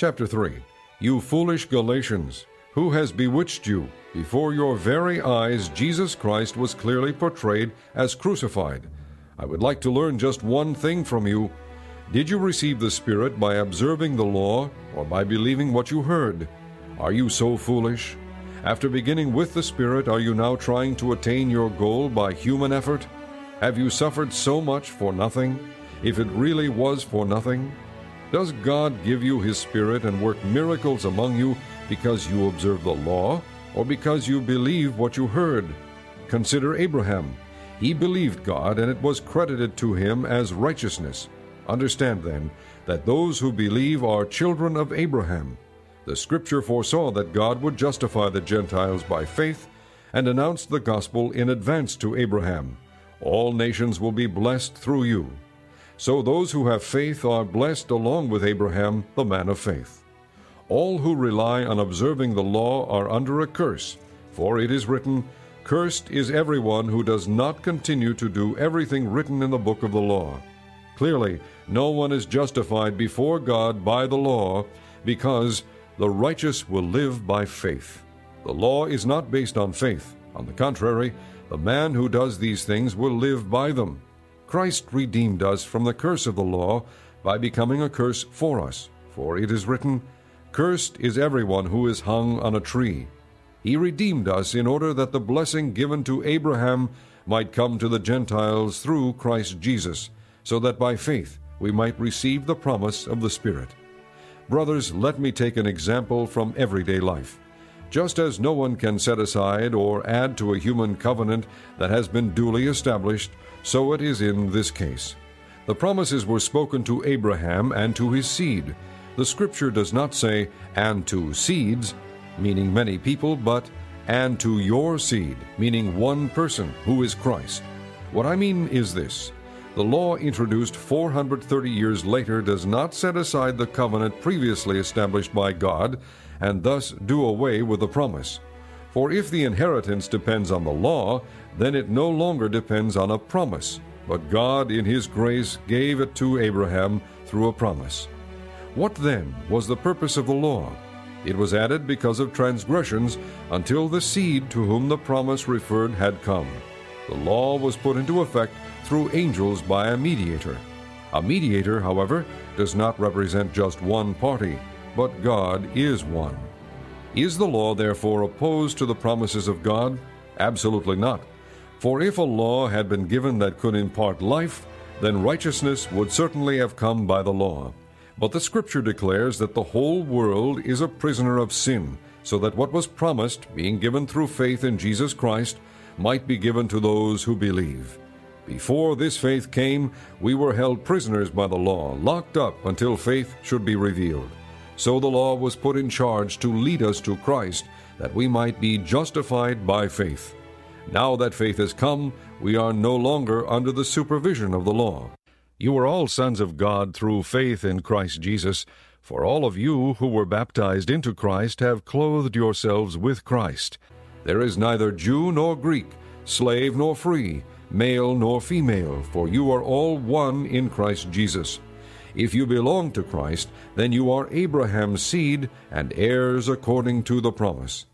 Chapter 3. You foolish Galatians, who has bewitched you? Before your very eyes Jesus Christ was clearly portrayed as crucified. I would like to learn just one thing from you. Did you receive the Spirit by observing the law, or by believing what you heard? Are you so foolish? After beginning with the Spirit, are you now trying to attain your goal by human effort? Have you suffered so much for nothing, if it really was for nothing? Does God give you His Spirit and work miracles among you because you observe the law, or because you believe what you heard? Consider Abraham. He believed God, and it was credited to him as righteousness. Understand, then, that those who believe are children of Abraham. The Scripture foresaw that God would justify the Gentiles by faith, and announced the gospel in advance to Abraham. All nations will be blessed through you. So those who have faith are blessed along with Abraham, the man of faith. All who rely on observing the law are under a curse, for it is written, "Cursed is everyone who does not continue to do everything written in the book of the law." Clearly, no one is justified before God by the law, because the righteous will live by faith. The law is not based on faith. On the contrary, the man who does these things will live by them. Christ redeemed us from the curse of the law by becoming a curse for us. For it is written, "Cursed is everyone who is hung on a tree." He redeemed us in order that the blessing given to Abraham might come to the Gentiles through Christ Jesus, so that by faith we might receive the promise of the Spirit. Brothers, let me take an example from everyday life. Just as no one can set aside or add to a human covenant that has been duly established, so it is in this case. The promises were spoken to Abraham and to his seed. The Scripture does not say, "and to seeds," meaning many people, but "and to your seed," meaning one person, who is Christ. What I mean is this. The law introduced 430 years later does not set aside the covenant previously established by God, and thus do away with the promise. For if the inheritance depends on the law, then it no longer depends on a promise, but God in His grace gave it to Abraham through a promise. What then was the purpose of the law? It was added because of transgressions until the seed to whom the promise referred had come. The law was put into effect through angels by a mediator. A mediator, however, does not represent just one party, but God is one. Is the law therefore opposed to the promises of God? Absolutely not. For if a law had been given that could impart life, then righteousness would certainly have come by the law. But the Scripture declares that the whole world is a prisoner of sin, so that what was promised, being given through faith in Jesus Christ, might be given to those who believe. Before this faith came, we were held prisoners by the law, locked up until faith should be revealed. So the law was put in charge to lead us to Christ, that we might be justified by faith. Now that faith has come, we are no longer under the supervision of the law. You are all sons of God through faith in Christ Jesus, for all of you who were baptized into Christ have clothed yourselves with Christ. There is neither Jew nor Greek, slave nor free, male nor female, for you are all one in Christ Jesus. If you belong to Christ, then you are Abraham's seed and heirs according to the promise.